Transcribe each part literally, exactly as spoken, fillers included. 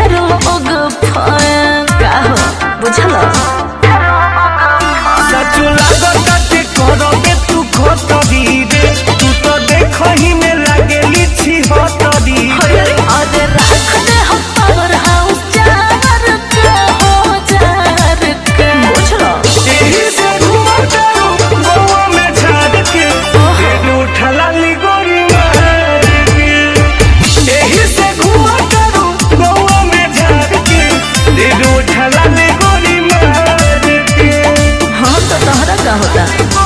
लोग का हो बुझल सचो लागताटे करबे तू खतरी रे तू तो देखही में लागेली छी हतरी रे अरे राख दे हम पावर हाउस चार के हो चार के बुझल एही से घुमतारू गोवा में झाड़ के रे उठला ली गोरी मार के एही से घुमतारू गोवा में झाड़ के रे उठला ली गोरी मार के हाँ तो तोहरा का होता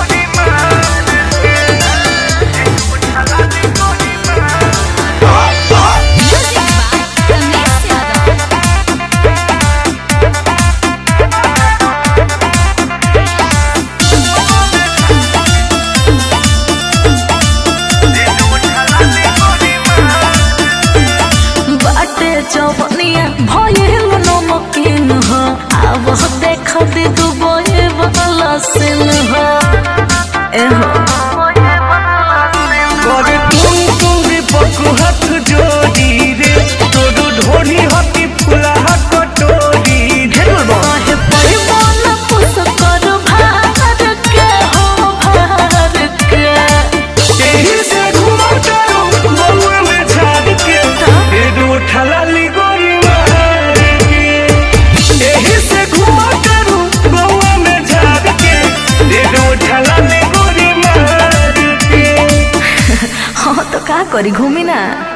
चौबनिया भयल नमकीन हो अब देख दे दुबई वाला सीन हो एहो करे तुम तुम पकु हाथ जोड़ी रे तोरू ढोली हती फुला कटोरी रे काहे परिमल पुस कर भार के हो भार के एही से घुमतारू गोवा में झाड़ के रे उठला ली गोरी मार के एही से घुमतारू गोवा में झाड़ के रे उठला ली गोरी मार के हाँ तो का करी घूमी ना।